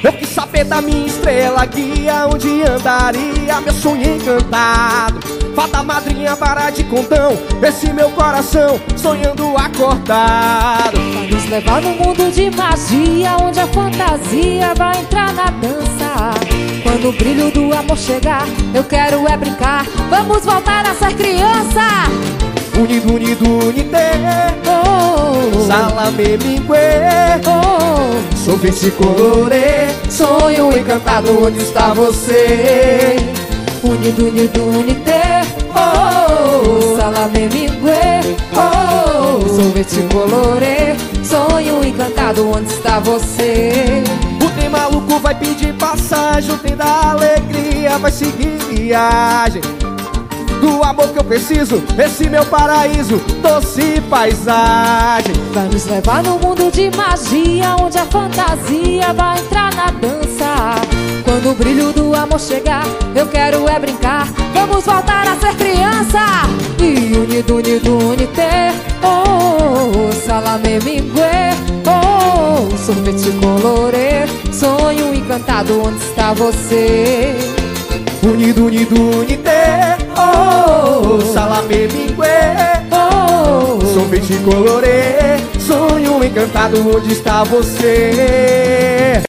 Eu quis saber da minha estrela guia, onde andaria meu sonho encantado. Fada madrinha, vara de condão, esse meu coração sonhando acordado. Vai nos levar no mundo de magia, onde a fantasia vai entrar na dança. Quando o brilho do amor chegar, eu quero é brincar, vamos voltar a ser criança. Unido, unido, unite, Oh, salame mingue, oh, sorvete colorê, sonho encantado, onde está você? unido, unido, unite, oh, salame mingue, oh, sorvete colorê, sonho encantado, onde está você? O trem maluco vai pedir passagem, o trem da alegria vai seguir viagem. Do amor que eu preciso, esse meu paraíso, doce paisagem. Vai nos levar no mundo de magia, onde a fantasia vai entrar na dança. Quando o brilho do amor chegar, eu quero é brincar, vamos voltar a ser criança. E unido, unido, unite, oh, salame mingue, oh, sorvete colorê, sonho encantado, onde está você? Unido, unido, unite, oh, salame mingue, Oh, sorvete colorê, sonho encantado, onde está você?